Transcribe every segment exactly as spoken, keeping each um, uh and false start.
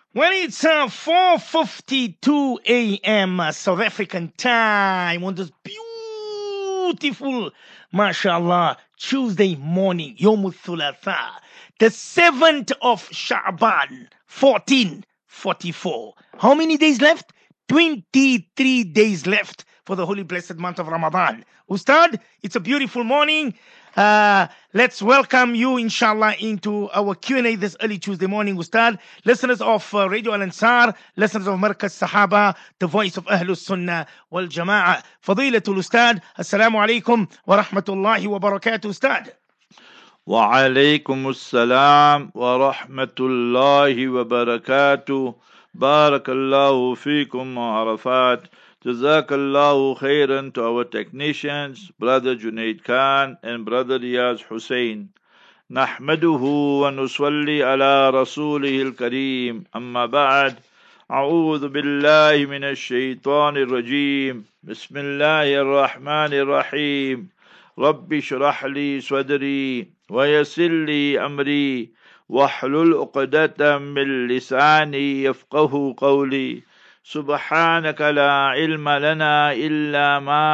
Well, it's uh, four fifty-two a m. Uh, South African time on this beautiful, mashallah, Tuesday morning, Yom Thulatha, the seventh of Sha'ban, fourteen forty-four. How many days left? twenty-three days left for the holy blessed month of Ramadan. Ustad, it's a beautiful morning. Uh, let's welcome you, inshallah, into our Q and A this early Tuesday morning, Ustad. Listeners of uh, Radio Al Ansar, listeners of Markaz Sahaba, the voice of Ahlus Sunnah wal Jama'ah. Fadilatul Ustad, Assalamu alaikum wa rahmatullahi wa barakatuh, Ustad. وعليكم السلام ورحمة الله وبركاته. بارك الله فيكم وعرفات. Jazakallahu khairan to our technicians, Brother Junaid Khan and Brother Riyaz Hussein. نحمده ونصلي على رسوله الكريم أما بعد أعوذ بالله من الشيطان الرجيم بسم الله الرحمن الرحيم رب اشرح لي صدري ويسر لي أمري واحلل عقدة من لساني يفقه قولي سبحانك لا علم لنا إلا ما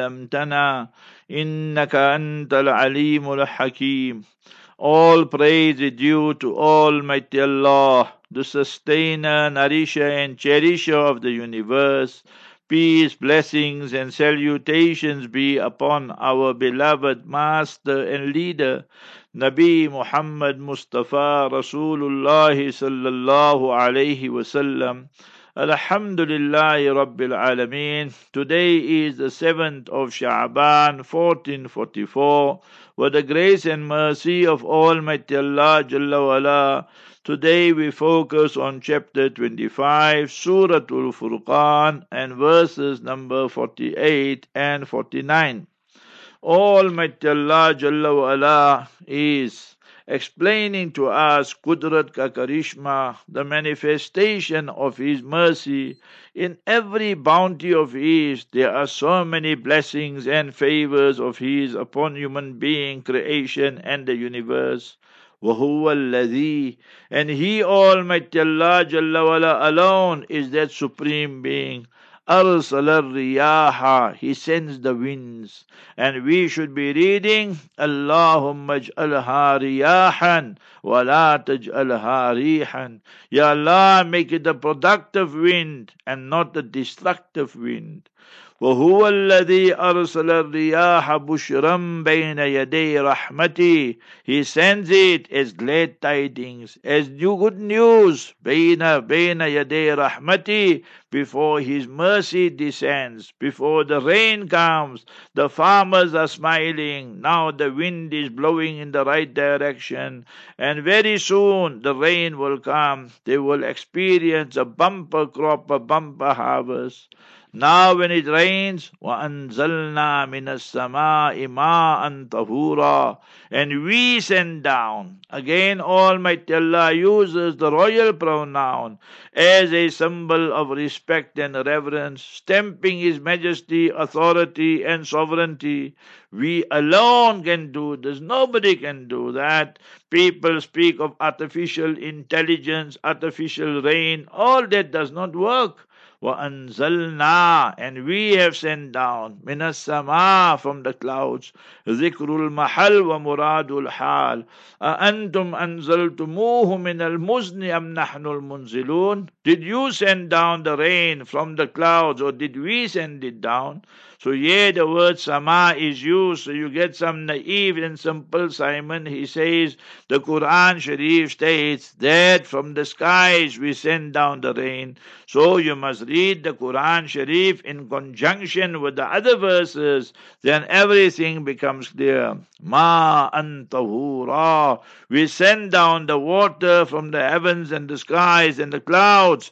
علمتنا إنك أنت العليم الحكيم. All praise is due to Almighty Allah, the sustainer, nourisher and cherisher of the universe. Peace, blessings and salutations be upon our beloved master and leader, Nabi Muhammad Mustafa Rasulullah sallallahu alayhi wasallam. Alhamdulillahi Rabbil Alameen. Today is the seventh of Sha'ban, fourteen forty-four. With the grace and mercy of Almighty Allah Jalla wala, today we focus on chapter twenty-five, Suratul Furqan, and verses number forty-eight and forty-nine. Almighty Allah Jalla wala is explaining to us Qudrat ka Karishma, the manifestation of His mercy. In every bounty of His, there are so many blessings and favors of His upon human being, creation, and the universe. وَهُوَ الَّذِي, and He, Almighty Allah Jalla wala, alone is that supreme being. أَرْسَلَ الرِّيَاحَ, He sends the winds. And we should be reading Allahumma ij'alha riyahan wa la taj'alha rihan. Ya Allah, make it a productive wind and not a destructive wind. وهو الذي أرسل الرياح بشرا بين يدي رحمته. He sends it as glad tidings, as new good news بين بين يدي رحمته, before His mercy descends, before the rain comes. The farmers are smiling. Now the wind is blowing in the right direction, and very soon the rain will come. They will experience a bumper crop, a bumper harvest. Now when it rains, وَأَنزَلْنَا مِنَ السَّمَاءِ مَاءً طَهُورًا, and we send down. Again Almighty Allah uses the royal pronoun as a symbol of respect and reverence, stamping His majesty, authority and sovereignty. We alone can do this. Nobody can do that. People speak of artificial intelligence, artificial rain. All that does not work. وَأَنزَلْنَا, and we have sent down مِنَ السَّمَاءِ, from the clouds. ذِكْرُ الْمَحَلْ وَمُرَادُ الْحَالِ أَأَنْتُمْ أَنزَلْتُمُوهُ مِنَ الْمُزْنِ أَمْ نَحْنُ الْمُنزِلُونَ. Did you send down the rain from the clouds, or did we send it down? So here the word sama is used, so you get some naive and simple Simon. He says the Quran Sharif states that from the skies we send down the rain. So you must read the Quran Sharif in conjunction with the other verses, then everything becomes clear. Ma antahura, we send down the water from the heavens and the skies and the clouds.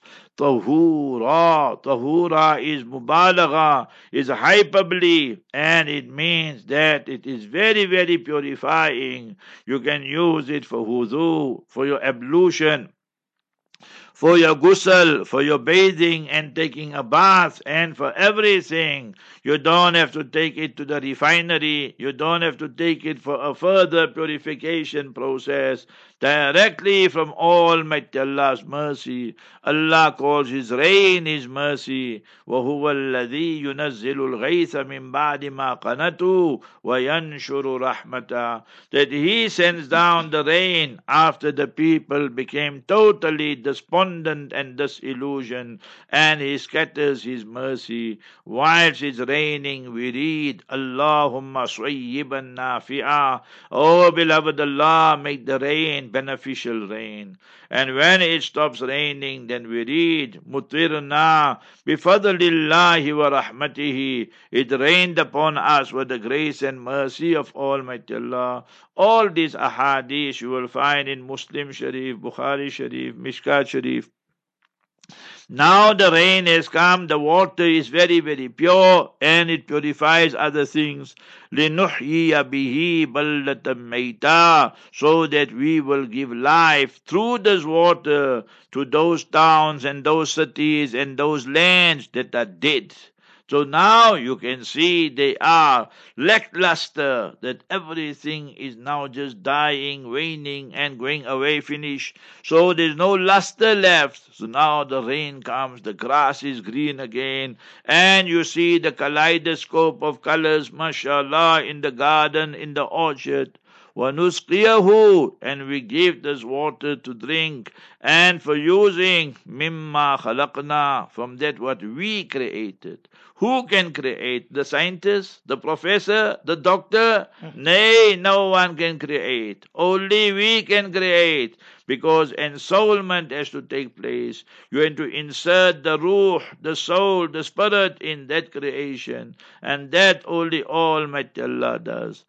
Tahura. Tahura is mubalagha, is hyperbole, and it means that it is very, very purifying. You can use it for wudu, for your ablution. for your ghusl, for your bathing and taking a bath, and for everything. You don't have to take it to the refinery. You don't have to take it for a further purification process. Directly from Almighty Allah's mercy. Allah calls His rain His mercy. وَهُوَ الَّذِي يُنَزِّلُ الْغَيْثَ مِنْ بَعْدِ مَا قَنَطُوا وَيَنْشُرُ رَحْمَتَهُ. That He sends down the rain after the people became totally despondent and disillusioned, and He scatters His mercy. Whilst it's raining, we read, Allahumma swayyiban nafi'a. Oh beloved Allah, make the rain beneficial rain. And when it stops raining, then we read, Mutirna bifadlillahi wa rahmatihi. It rained upon us with the grace and mercy of Almighty Allah. All these ahadith you will find in Muslim Sharif, Bukhari Sharif, Mishkat Sharif. Now the rain has come, the water is very, very pure, and it purifies other things. لِنُحْيِيَ بِهِ بَلَّةً مَيْتًا. So that we will give life through this water to those towns and those cities and those lands that are dead. So now you can see they are lackluster, that everything is now just dying, waning, and going away, finish. So there's no luster left. So now the rain comes, the grass is green again, and you see the kaleidoscope of colors, mashallah, in the garden, in the orchard. وَنُسْقِيَهُ, and we give this water to drink and for using مِمَّا خَلَقْنَا, from that what we created. Who can create? The scientist? The professor? The doctor? Nay, no one can create. Only we can create. Because ensoulment has to take place. You have to insert the ruh, the soul, the spirit in that creation. And that only Almighty Allah does.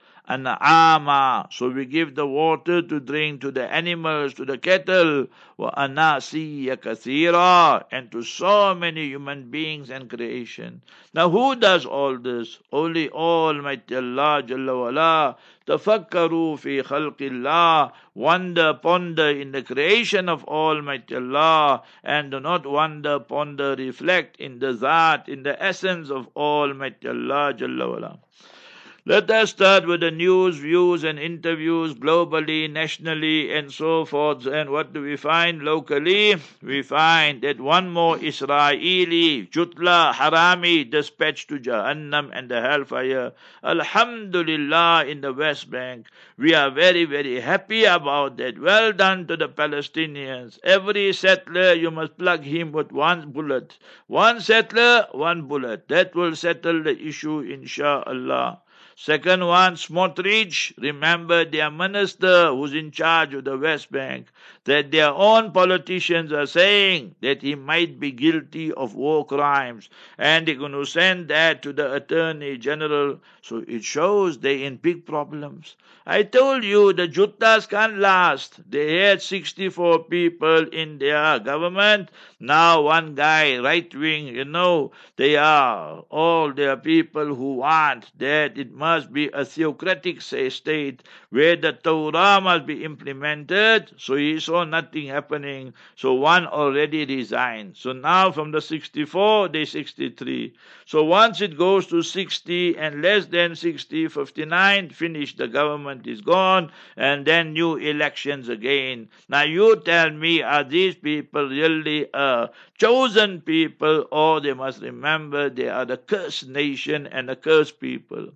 An'ama, so we give the water to drink to the animals, to the cattle, wa anasiya kathira, and to so many human beings and creation. Now who does all this? Only Almighty Allah Jalla wala. Tafakkaru fi khalqillah, wonder, ponder in the creation of Almighty Allah, and do not wonder, ponder, reflect in the Zat, in the essence of Almighty Allah Jalla wala. Let us start with the news, views and interviews globally, nationally and so forth. And what do we find locally? We find that one more Israeli, Jutla, Harami, dispatched to Jahannam and the hellfire. Alhamdulillah, in the West Bank. We are very, very happy about that. Well done to the Palestinians. Every settler, you must plug him with one bullet. One settler, one bullet. That will settle the issue, inshallah. Second one, Smotrich, remember their minister who's in charge of the West Bank, that their own politicians are saying that he might be guilty of war crimes, and they're going to send that to the Attorney General. So it shows they're in big problems. I told you the Juttas can't last. They had sixty-four people in their government. Now one guy, right wing, you know, they are all their people who want that it must be a theocratic state where the Torah must be implemented. So he saw nothing happening. So one already resigned. So now from the sixty-four, they sixty-three. So once it goes to sixty and less than sixty, fifty-nine, finish, the government is gone, and then new elections again. Now you tell me, are these people really a chosen people, or they must remember they are the cursed nation and the cursed people?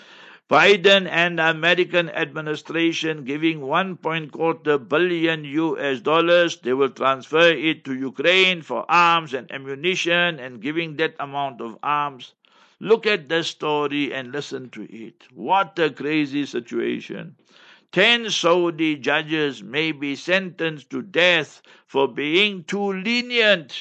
Biden and the American administration giving one point quarter billion U S dollars. They will transfer it to Ukraine for arms and ammunition and giving that amount of arms. Look at the story and listen to it. What a crazy situation. Ten Saudi judges may be sentenced to death for being too lenient.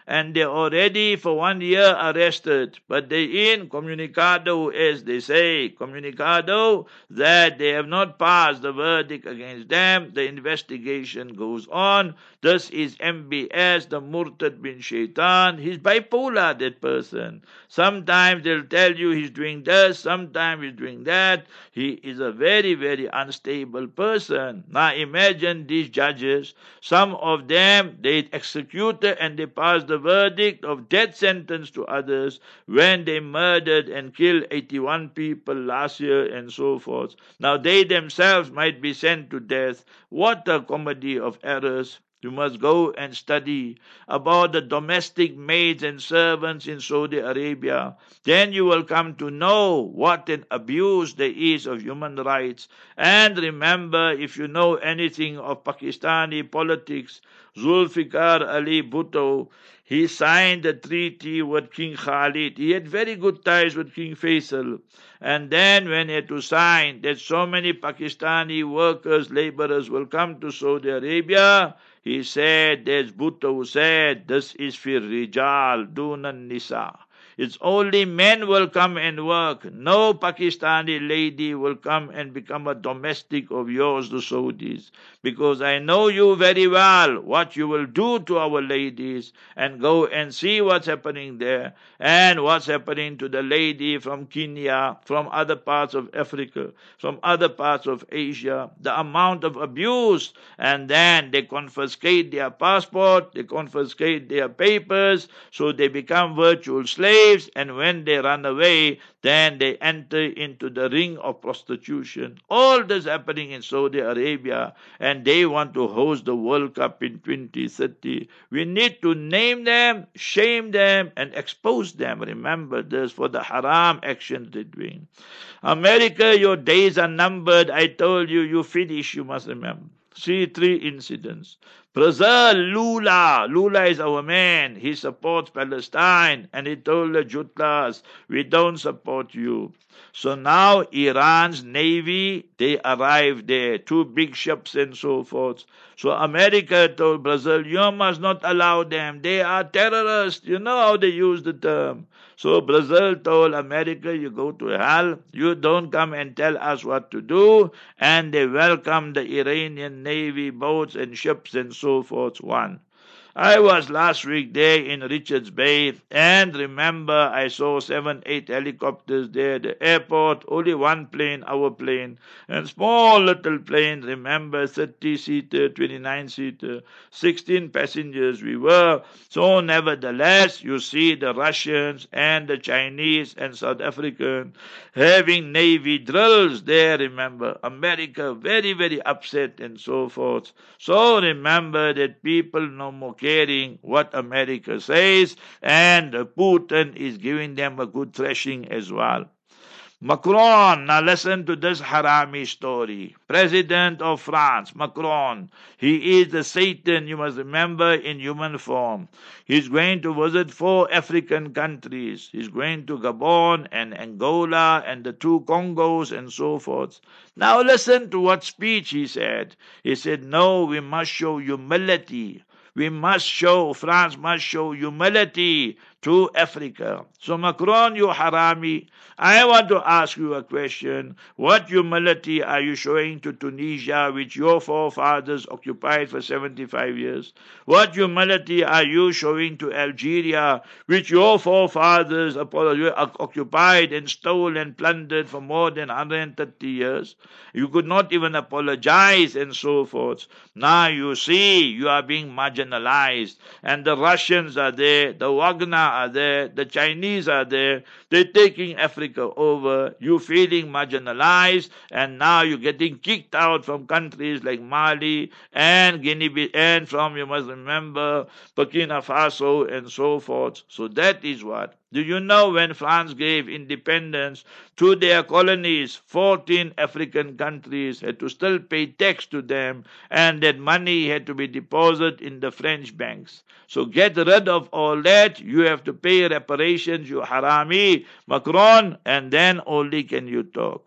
and they're already for one year arrested. But they in comunicado, as they say, comunicado, that they have not passed the verdict against them. The investigation goes on. This is M B S, the Murtad bin Shaitan. He's bipolar, that person. Sometimes they'll tell you he's doing this, sometimes he's doing that. He is a very, very unstable person. Now imagine these judges, some of them, they executed and they passed the verdict of death sentence to others when they murdered and killed eighty-one people last year and so forth. Now they themselves might be sent to death. What a comedy of errors. You must go and study about the domestic maids and servants in Saudi Arabia. Then you will come to know what an abuse there is of human rights. And remember, if you know anything of Pakistani politics, Zulfikar Ali Bhutto, he signed a treaty with King Khalid. He had very good ties with King Faisal. And then when he had to sign that so many Pakistani workers, laborers will come to Saudi Arabia, he said, there's Bhutto who said, this is for Rijal, Dunan Nisa. It's only men will come and work. No Pakistani lady will come and become a domestic of yours, the Saudis. Because I know you very well, what you will do to our ladies, and go and see what's happening there, and what's happening to the lady from Kenya, from other parts of Africa, from other parts of Asia, the amount of abuse, and then they confiscate their passport, they confiscate their papers, so they become virtual slaves. And when they run away, then they enter into the ring of prostitution. All this happening in Saudi Arabia, and they want to host the World Cup in twenty thirty. We need to name them, shame them, and expose them. Remember this, for the haram actions they're doing. America, your days are numbered. I told you, you finish, you must remember. See three incidents. Brazil, Lula. Lula is our man. He supports Palestine. And he told the Jutlas, we don't support you. So now Iran's navy, they arrived there. Two big ships and so forth. So America told Brazil, you must not allow them. They are terrorists. You know how they use the term. So Brazil told America, you go to hell. You don't come and tell us what to do. And they welcomed the Iranian navy boats and ships and so forth. One. I was last week there in Richards Bay, and remember I saw seven, eight helicopters there. The airport, only one plane, our plane, and small little plane, remember, thirty-seater, twenty-nine-seater, sixteen passengers we were. So nevertheless, you see the Russians and the Chinese and South African having navy drills there, remember. America very, very upset and so forth. So remember that people no more caring what America says, and Putin is giving them a good thrashing as well. Macron, now listen to this harami story. President of France, Macron, he is the Satan, you must remember, in human form. He's going to visit four African countries. He's going to Gabon and Angola and the two Congos and so forth. Now listen to what speech he said. He said, no, we must show humility. We must show, France must show humility to Africa. So Macron, you harami, I want to ask you a question. What humility are you showing to Tunisia, which your forefathers occupied for seventy-five years? What humility are you showing to Algeria, which your forefathers occupied and stole and plundered for more than one hundred thirty years? You could not even apologize and so forth. Now you see, you are being marginalized, and the Russians are there, the Wagner are there, the Chinese are there. They're taking Africa over. You're feeling marginalized, and now you're getting kicked out from countries like Mali and Guinea, and from, you must remember, Burkina Faso and so forth. So that is what. Do you know when France gave independence to their colonies, fourteen African countries had to still pay tax to them, and that money had to be deposited in the French banks. So get rid of all that. You have to pay reparations, you harami, Macron, and then only can you talk.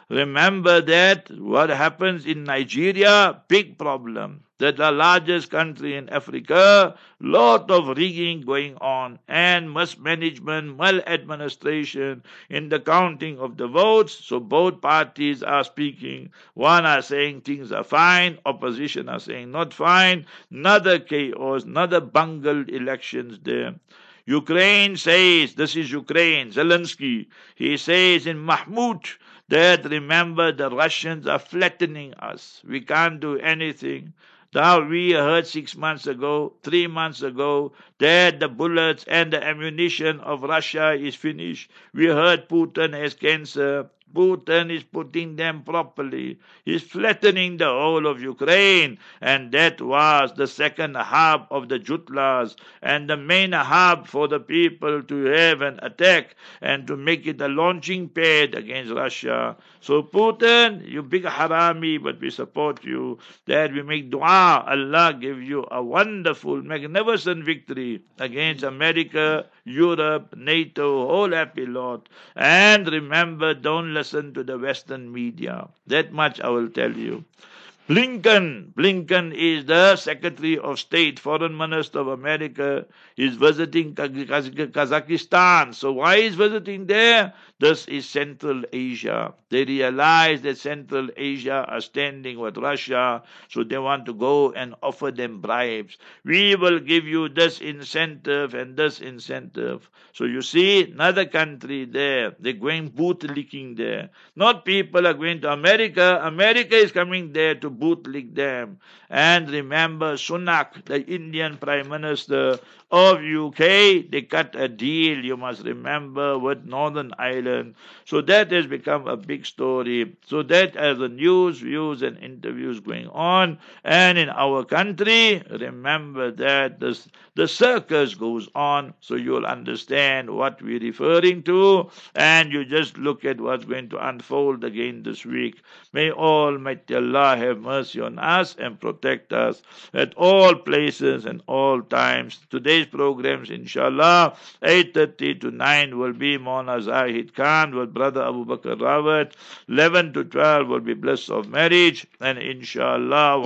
Remember that what happens in Nigeria, big problem. That the largest country in Africa, lot of rigging going on and mismanagement, maladministration in the counting of the votes. So both parties are speaking. One are saying things are fine, opposition are saying not fine. Another chaos, another bungled elections there. Ukraine says, this is Ukraine, Zelensky, he says in Mahmud, that remember the Russians are flattening us. We can't do anything. Now we heard six months ago, three months ago, that the bullets and the ammunition of Russia is finished. We heard Putin has cancer. Putin is putting them properly. He's flattening the whole of Ukraine. And that was the second hub of the Jutlas and the main hub for the people to have an attack and to make it a launching pad against Russia. So Putin, you big harami, but we support you. That we make dua. Allah give you a wonderful, magnificent victory against America, Europe, NATO, whole happy lot. And remember, don't listen to the Western media. That much I will tell you. Blinken, Blinken is the Secretary of State, Foreign Minister of America. He's visiting Kazakhstan. So why is visiting there? This is Central Asia. They realize that Central Asia are standing with Russia, so they want to go and offer them bribes. We will give you this incentive and this incentive. So you see, another country there, they're going bootlicking there. Not people are going to America. America is coming there to bootlick them. And remember, Sunak, the Indian Prime Minister of U K, they cut a deal, you must remember, with Northern Ireland. So that has become a big story. So that as the news, views and interviews going on. And in our country, remember that this, the circus goes on. So you'll understand what we're referring to. And you just look at what's going to unfold again this week. May Almighty Allah have mercy on us and protect us at all places and all times. Today's programs, inshallah, eight thirty to nine will be Mona Zahid Khan with Brother Abu Bakr Rawat. eleven to twelve will be Bliss of Marriage. And inshallah,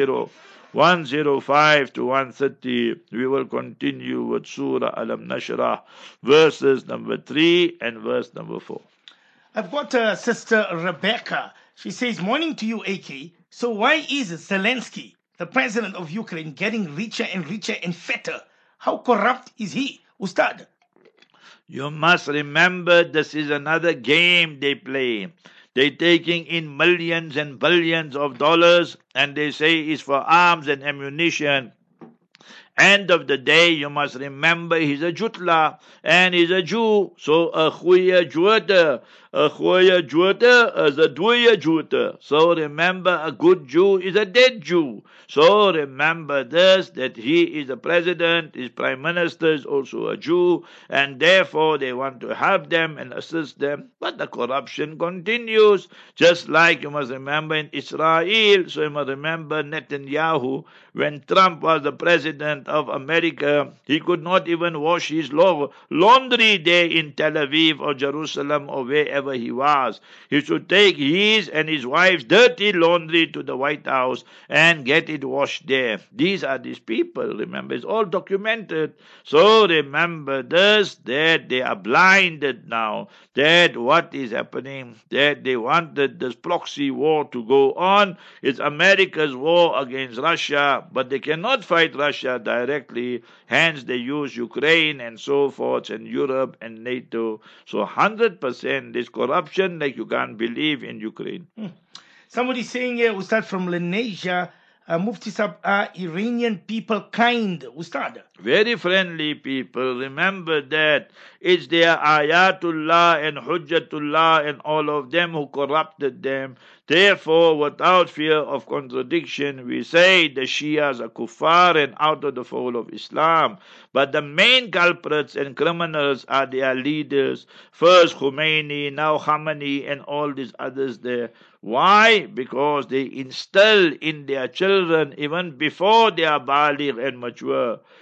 one oh five to one thirty, we will continue with Surah Alam Nashrah, verses number three and verse number four. I've got uh, Sister Rebecca. She says, morning to you, A K. So why is Zelensky, the president of Ukraine, getting richer and richer and fatter? How corrupt is he, Ustad? You must remember this is another game they play. They're taking in millions and billions of dollars and they say it's for arms and ammunition. End of the day, you must remember he's a Jutla and he's a Jew. So a Goeie Jode, a Goeie Jode is a dooie Jode. So remember, a good Jew is a dead Jew. So remember this, that he is a president, his prime minister is also a Jew, and therefore they want to help them and assist them. But the corruption continues, just like you must remember in Israel. So you must remember Netanyahu, when Trump was the president of America, he could not even wash his laundry there in Tel Aviv or Jerusalem or wherever he was. He should take his and his wife's dirty laundry to the White House and get it washed there. These are these people, remember, it's all documented. So remember this, that they are blinded now, that what is happening, that they wanted this proxy war to go on. It's America's war against Russia, but they cannot fight Russia directly, hence they use Ukraine and so forth and Europe and NATO. So one hundred percent this corruption like you can't believe in Ukraine. Hmm. Somebody saying here, Ustad, from Lenasia, uh, Mufti Sab, are Iranian people kind, Ustad? Very friendly people. Remember that it's their Ayatullah and Hujjatullah and all of them who corrupted them. Therefore, without fear of contradiction, we say the Shias are kuffar and out of the fold of Islam. But the main culprits and criminals are their leaders. First Khomeini, now Khamenei, and all these others there. Why? Because they instill in their children, even before they are baligh and mature,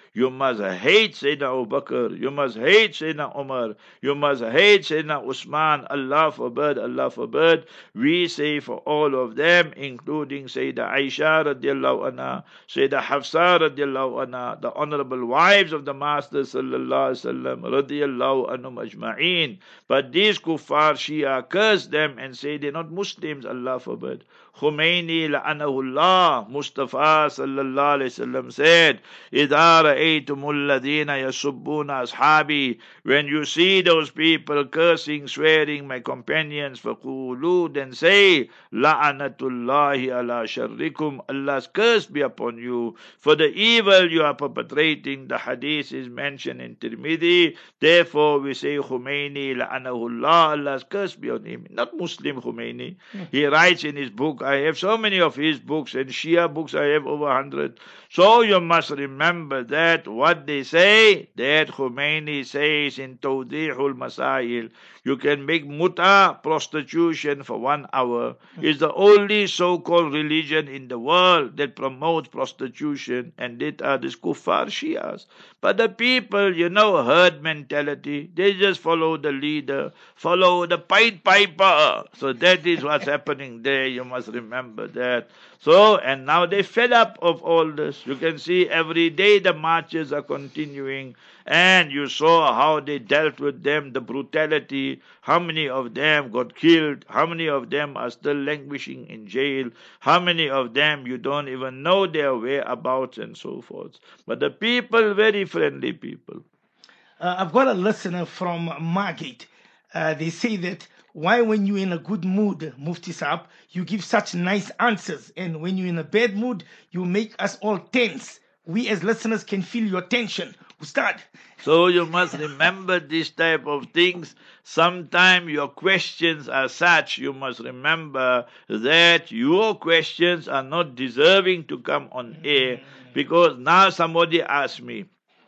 You must hate Sayyidina Abu Bakr. You must hate Sayyidina Umar. You must hate Sayyidina Usman. Allah forbid, Allah forbid. We say for all of them, including Sayyida Aisha radiallahu anha, Sayyida Hafsa radiallahu anha, the honorable wives of the Master sallallahu alaihi wasallam radiallahu anhum ajma'een. But these kuffar Shia curse them and say they're not Muslims, Allah forbid. Khomeini la'anahullah, Mustafa sallallahu alayhi wasallam said, إِذَا رَأَيْتُمُ الَّذِينَ يَسُبُّونَ أَصْحَابِي, when you see those people cursing, swearing my companions, فَقُولُوا, then say, لَعَنَةُ اللَّهِ عَلَى شَرِّكُمْ, Allah's curse be upon you for the evil you are perpetrating. The hadith is mentioned in Tirmidhi. Therefore we say Khomeini la'anahullah, Allah's curse be on him. Not Muslim Khomeini. He writes in his book, I have so many of his books, and Shia books I have over a hundred. So you must remember that what they say, that Khomeini says in Tawdihul Masail, you can make muta, prostitution, for one hour. It's the only so-called religion in the world that promotes prostitution, and that are these kuffar Shias. But the people, you know, herd mentality, they just follow the leader, follow the Pied Piper. So that is what's happening there. You must remember that. So, and now they fed up of all this. You can see every day the marches are continuing, and you saw how they dealt with them, the brutality, how many of them got killed, how many of them are still languishing in jail, how many of them you don't even know their whereabouts and so forth. But the people, very friendly people. Uh, I've got a listener from Margate. Uh, they say that why when you're in a good mood, Mufti Saab, you give such nice answers, and when you're in a bad mood, you make us all tense. We as listeners can feel your tension. Ustad. So you must remember this type of things. Sometimes your questions are such, you must remember that your questions are not deserving to come on air, because now somebody asked me,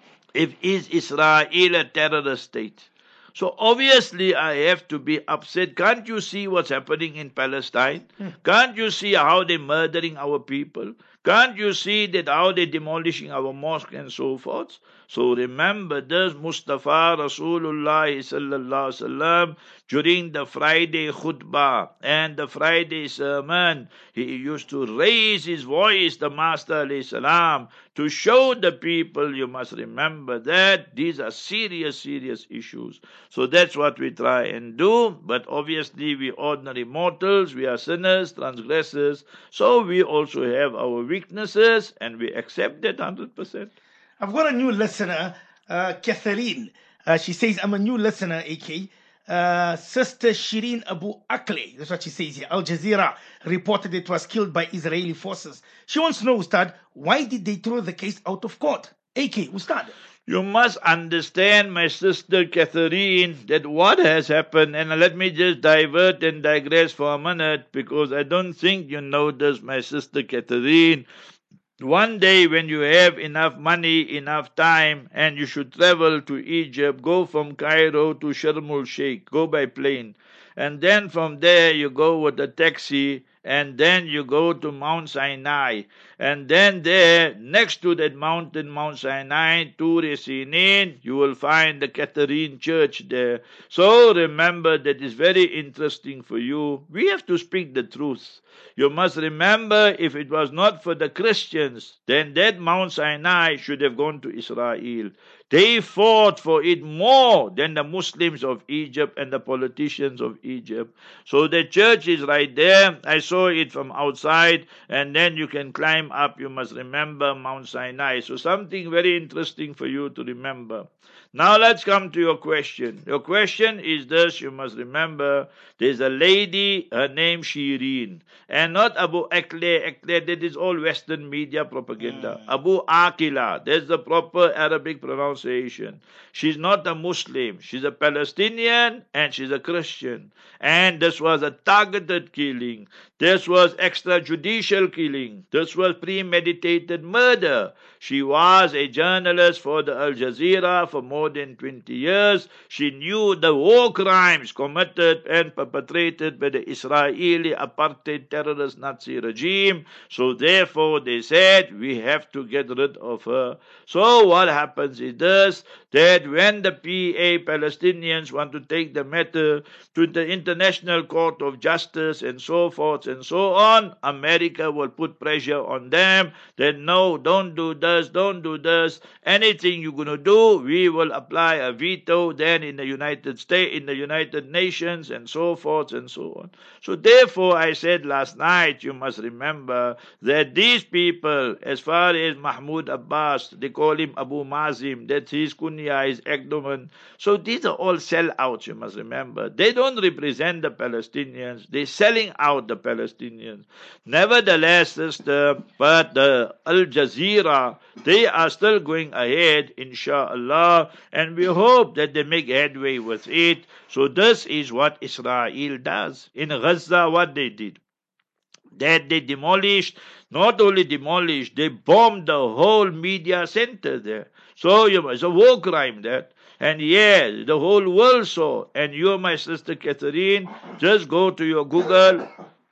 if is Israel a terrorist state? So obviously I have to be upset. Can't you see what's happening in Palestine? Can't you see how they're murdering our people? Can't you see that how they're demolishing our mosque and so forth? So remember this, Mustafa Rasulullah sallallahu alaihi wasallam, during the Friday khutbah and the Friday sermon, he used to raise his voice, the Master alayhi salam, to show the people, you must remember that these are serious, serious issues. So that's what we try and do. But obviously we ordinary mortals, we are sinners, transgressors. So we also have our weaknesses, and we accept that one hundred percent. I've got a new listener, uh, Catherine. Uh, she says, I'm a new listener, A K. Uh, Sister Shireen Abu Akleh, that's what she says here. Al Jazeera reported it was killed by Israeli forces. She wants to know, Ustad, why did they throw the case out of court? A K, Ustad. You must understand, my sister Catherine, that what has happened, and let me just divert and digress for a minute, because I don't think you know this, my sister Catherine. One day when you have enough money, enough time, and you should travel to Egypt, go from Cairo to Sharm el-Sheikh, go by plane. And then from there you go with a taxi, and then you go to Mount Sinai. And then there, next to that mountain, Mount Sinai, Tur Sinin, you will find the Catherine Church there. So remember, that is very interesting for you. We have to speak the truth. You must remember, if it was not for the Christians, then that Mount Sinai should have gone to Israel. They fought for it more than the Muslims of Egypt and the politicians of Egypt. So the church is right there. I saw it from outside, and then you can climb up. You must remember Mount Sinai. So something very interesting for you to remember. Now let's come to your question. Your question is this, you must remember, there's a lady, her name Shireen, and not Abu Akleh. Akleh, that is all Western media propaganda. Mm. Abu Aqila, that's the proper Arabic pronunciation. She's not a Muslim. She's a Palestinian, and she's a Christian. And this was a targeted killing. This was extrajudicial killing. This was was premeditated murder. She was a journalist for the Al Jazeera for more than twenty years. She knew the war crimes committed and perpetrated by the Israeli apartheid terrorist Nazi regime. So therefore they said, we have to get rid of her. So what happens is this, that when the P A Palestinians want to take the matter to the International Court of Justice and so forth and so on, America will put pressure on them that no, don't do this, don't do this. Anything you're going to do, we will apply a veto then in the United States, in the United Nations and so forth and so on. So therefore I said last night, you must remember that these people, as far as Mahmoud Abbas, they call him Abu Mazim, that his kunya is Ekdoman. So these are all sellouts, you must remember. They don't represent the Palestinians. They're selling out the Palestinians. Nevertheless, sister, but the Al Jazeera, they are still going ahead, inshallah, and we hope that they make headway with it. So this is what Israel does. In Gaza, what they did, that they demolished, not only demolished, they bombed the whole media center there. So you know, it's a war crime that. And yes, the whole world saw. And you, my sister Catherine, just go to your Google,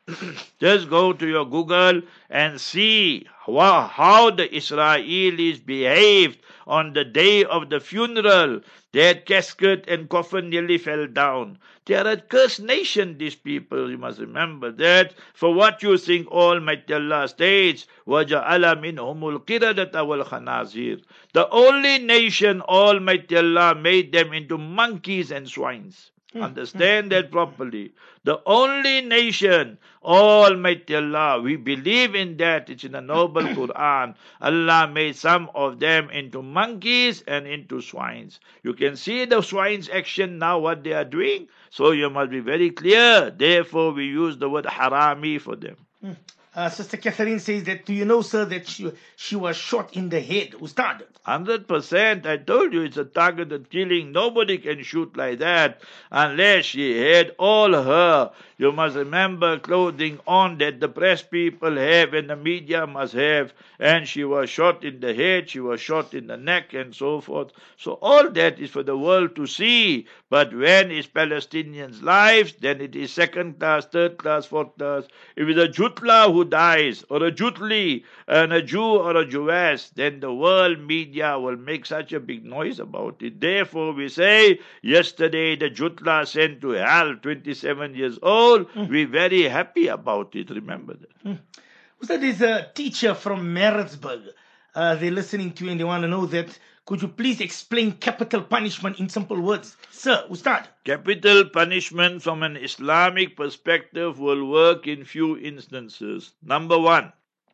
just go to your Google and see how, how the Israelis behaved on the day of the funeral. Their casket and coffin nearly fell down. They are a cursed nation, these people. You must remember that. For what you think Almighty Allah states, وَجَعَلَ مِنْهُمُ الْقِرَدَةَ وَالْخَنَازِيرَ. The only nation Almighty Allah made them into monkeys and swines. Understand that properly. The only nation, Almighty Allah, we believe in that. It's in the noble Quran. Allah made some of them into monkeys and into swines. You can see the swines' action now, what they are doing. So you must be very clear. Therefore, we use the word harami for them. Uh, Sister Catherine says that, do you know, sir, that she, she was shot in the head? Ustad. one hundred percent. I told you it's a targeted killing. Nobody can shoot like that unless she had all her, you must remember, clothing on that the press people have and the media must have. And she was shot in the head, she was shot in the neck and so forth. So all that is for the world to see. But when it's Palestinians' lives, then it is second class, third class, fourth class. If it's a Jutla who dies, or a Jutli, and a Jew or a Jewess, then the world media will make such a big noise about it. Therefore we say, yesterday the Jutla sent to hell, twenty-seven years old, mm. we're very happy about it, remember that. Mm. Ustad, there's a teacher from Maritzburg. Uh, they're listening to you and they want to know that, could you please explain capital punishment in simple words? Sir, Ustad. Capital punishment from an Islamic perspective will work in few instances. Number one,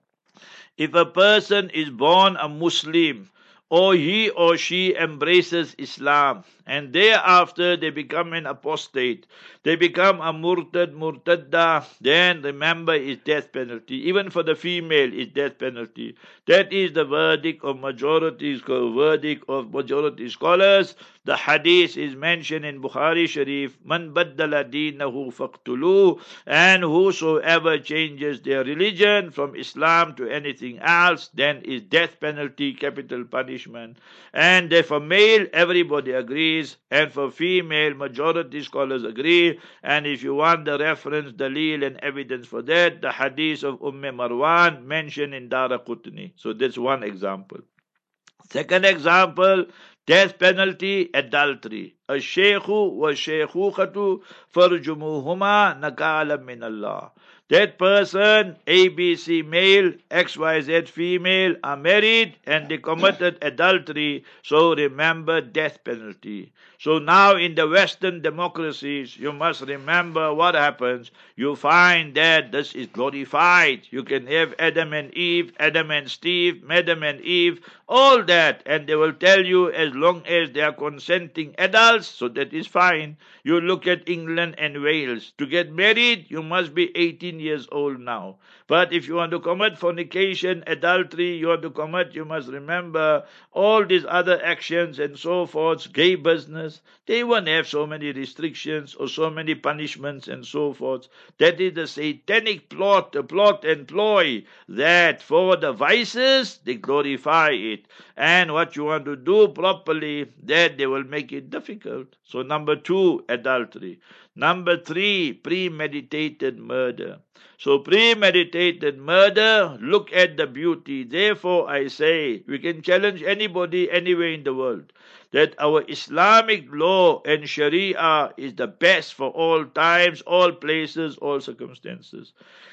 if a person is born a Muslim, or he or she embraces Islam, and thereafter they become an apostate, they become a murtad, murtadda, then remember it's death penalty. Even for the female, it's death penalty. That is the verdict of majority, verdict of majority scholars. The hadith is mentioned in Bukhari Sharif, Man baddala deenahu faqtulu, and whosoever changes their religion from Islam to anything else, then is death penalty, capital punishment. And for male, everybody agrees, and for female, majority scholars agree. And if you want the reference, dalil and evidence for that, the hadith of Umm Marwan mentioned in Daraqutni. So that's one example. Second example, death penalty, adultery. Ash-shaykhu wa shaykhukhatu farjumuhuma nakala min Allah. That person, A B C male, X Y Z female, are married and they committed adultery. So remember death penalty. So now in the Western democracies, you must remember what happens. You find that this is glorified. You can have Adam and Eve, Adam and Steve, Madam and Eve, all that. And they will tell you as long as they are consenting adults, else, so that is fine. You look at England and Wales. To get married, you must be eighteen years old now. But if you want to commit fornication, adultery, you want to commit, you must remember all these other actions and so forth, gay business, they won't have so many restrictions or so many punishments and so forth. That is the satanic plot, the plot and ploy that for the vices, they glorify it. And what you want to do properly, that they will make it difficult. So number two, adultery. Number three, premeditated murder. So premeditated murder, look at the beauty. Therefore I say, we can challenge anybody anywhere in the world that our Islamic law and Sharia is the best for all times, all places, all circumstances.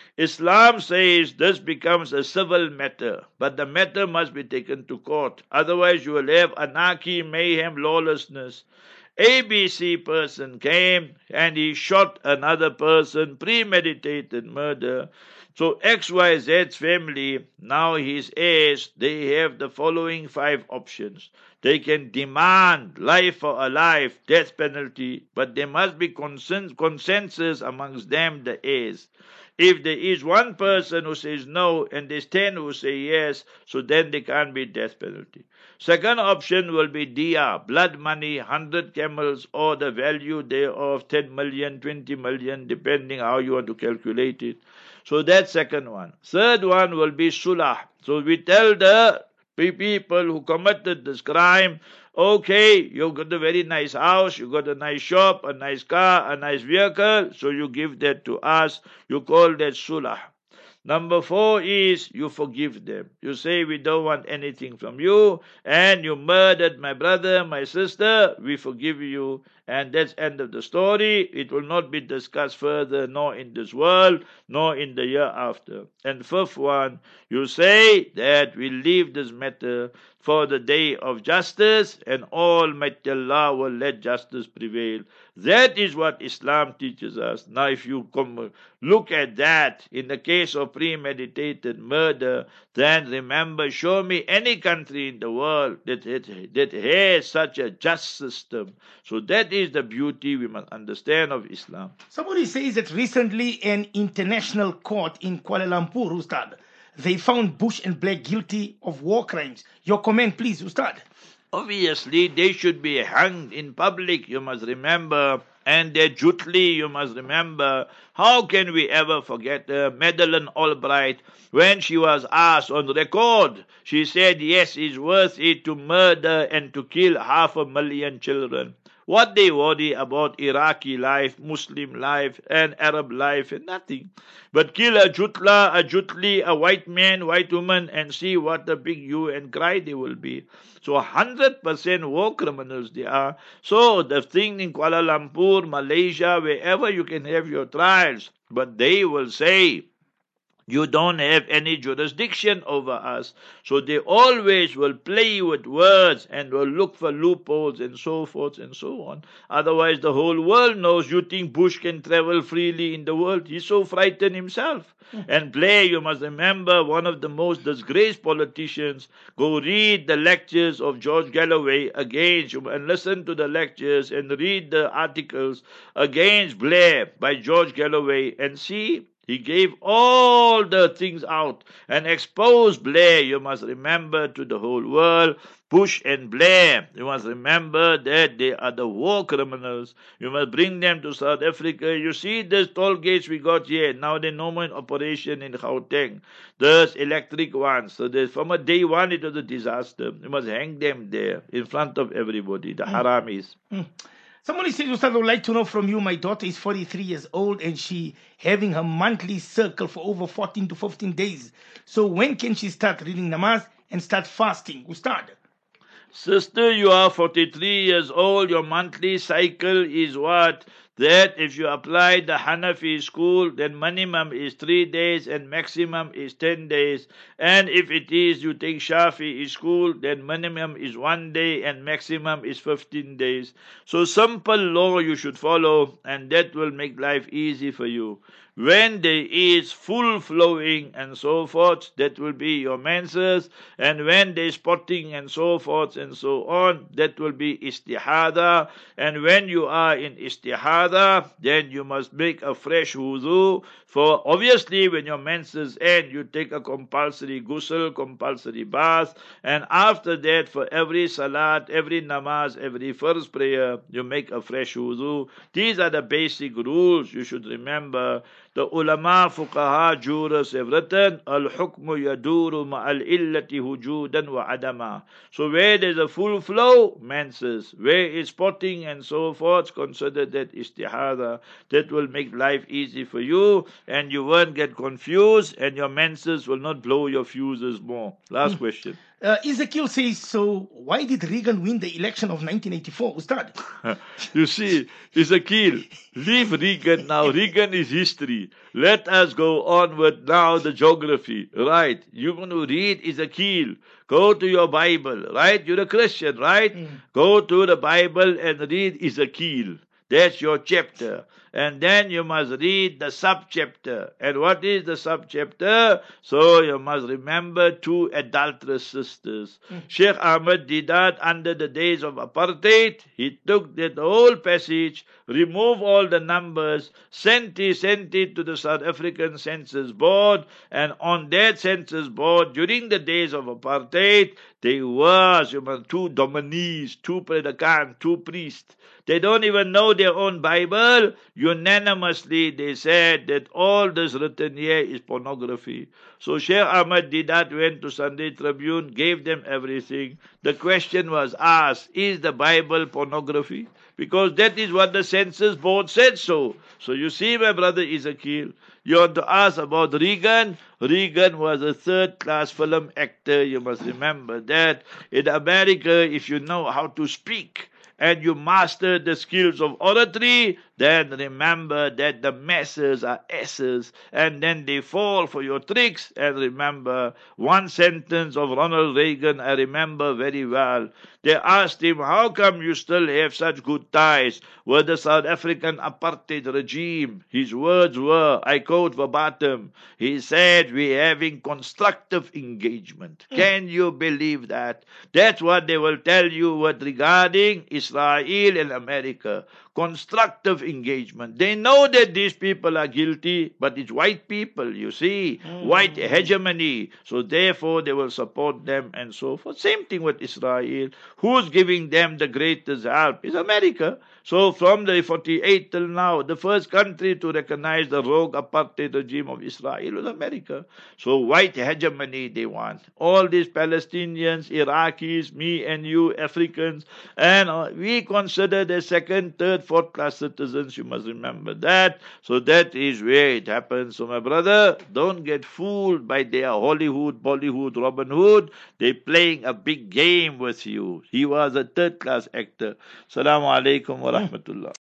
Islam says this becomes a civil matter, but the matter must be taken to court. Otherwise you will have anarchy, mayhem, lawlessness. A B C person came and he shot another person, premeditated murder. So X Y Z's family, now his heirs, they have the following five options. They can demand life for a life, death penalty, but there must be consens- consensus amongst them, the heirs. If there is one person who says no and there's ten who say yes, so then there can't be death penalty. Second option will be diya, blood money, one hundred camels, or the value thereof, ten million, twenty million, depending how you want to calculate it. So that's second one. Third one will be sulah. So we tell the people who committed this crime, okay, you've got a very nice house, you got a nice shop, a nice car, a nice vehicle, so you give that to us. You call that sulah. Number four is you forgive them. You say we don't want anything from you and you murdered my brother, my sister, we forgive you. And that's end of the story. It will not be discussed further, nor in this world, nor in the year after. And fifth one, you say that we leave this matter for the day of justice and Almighty Allah will let justice prevail. That is what Islam teaches us. Now if you come look at that in the case of premeditated murder, then remember, show me any country in the world that, that, that has such a just system. So that is the beauty we must understand of Islam. Somebody says that recently an international court in Kuala Lumpur, Ustad, they found Bush and Blair guilty of war crimes. Your comment, please, Ustad. Obviously, they should be hanged in public, you must remember. And their Jutli, you must remember. How can we ever forget uh, Madeleine Albright when she was asked on record? She said, yes, it's worth it to murder and to kill half a million children. What they worry about Iraqi life, Muslim life, and Arab life, and nothing. But kill a Jutla, a Jutli, a white man, white woman, and see what a big hue and cry they will be. So one hundred percent war criminals they are. So the thing in Kuala Lumpur, Malaysia, wherever you can have your trials, but they will say, you don't have any jurisdiction over us. So they always will play with words and will look for loopholes and so forth and so on. Otherwise, the whole world knows you think Bush can travel freely in the world. He's so frightened himself. Mm-hmm. And Blair, you must remember, one of the most disgraced politicians. Go read the lectures of George Galloway against, and listen to the lectures and read the articles against Blair by George Galloway and see. He gave all the things out and exposed Blair, you must remember, to the whole world. Bush and Blair, you must remember that they are the war criminals. You must bring them to South Africa. You see these toll gates we got here. Now they're no more in operation in Gauteng. Those electric ones. So from a day one it was a disaster. You must hang them there in front of everybody, the mm. haramis. Mm. Somebody says, Ustad, I would like to know from you, my daughter is forty-three years old and she having her monthly circle for over fourteen to fifteen days. So when can she start reading namaz and start fasting? Ustad. Sister, you are forty-three years old. Your monthly cycle is what? That if you apply the Hanafi school, then minimum is three days and maximum is ten days. And if it is you take Shafi'i school, then minimum is one day and maximum is fifteen days. So simple law you should follow, and that will make life easy for you. When there is full flowing and so forth, that will be your menses. And when there is spotting and so forth and so on, that will be istihada. And when you are in istihada, then you must make a fresh wudu. For obviously when your menses end, you take a compulsory ghusl, compulsory bath. And after that, for every salat, every namaz, every first prayer, you make a fresh wudu. These are the basic rules you should remember. The ulama, fuqaha, jurists have written, al-hukmu yaduru ma'al illati hujudan wa adama. So where there's a full flow, menses. Where is spotting and so forth, consider that istihada. That will make life easy for you, and you won't get confused, and your menses will not blow your fuses more. Last question. Uh, Ezekiel says, so why did Reagan win the election of nineteen eighty-four? Ustad. You see, Ezekiel, leave Reagan now. Reagan is history. Let us go on with now the geography. Right. You're going to read Ezekiel. Go to your Bible. Right. You're a Christian, right? Mm. Go to the Bible and read Ezekiel. That's your chapter. And then you must read the sub-chapter. And what is the sub-chapter? So you must remember two adulterous sisters. Mm. Sheikh Ahmed did that under the days of apartheid. He took that whole passage, removed all the numbers, sent it, sent it to the South African Census Board. And on that Census Board, during the days of apartheid, there was you know, two dominees, two predicants, two priests. They don't even know their own Bible. Unanimously, they said that all this written here is pornography. So Sheikh Ahmad Didat went to Sunday Tribune, gave them everything. The question was asked, is the Bible pornography? Because that is what the census board said so. So you see, my brother Ezekiel, you want to ask about Reagan. Reagan was a third-class film actor. You must remember that. In America, if you know how to speak, and you master the skills of oratory, then remember that the masses are asses, and then they fall for your tricks. And remember, one sentence of Ronald Reagan I remember very well. They asked him, how come you still have such good ties with the South African apartheid regime? His words were, I quote verbatim, he said, we're having constructive engagement. Mm. Can you believe that? That's what they will tell you with regarding Israel and America. Constructive engagement. They know that these people are guilty, but it's white people, you see, mm. white hegemony. So therefore they will support them and so forth. Same thing with Israel. Who's giving them the greatest help? Is America. So from the forty-eight till now, the first country to recognize the rogue apartheid regime of Israel was America. So white hegemony they want. All these Palestinians, Iraqis, me and you, Africans, and uh, we consider the second, third, fourth class citizens. You must remember that. So that is where it happens. So my brother, don't get fooled by their Hollywood, Bollywood, Robin Hood. They're playing a big game with you. He was a third class actor. Assalamu alaikum wa rahmatullah.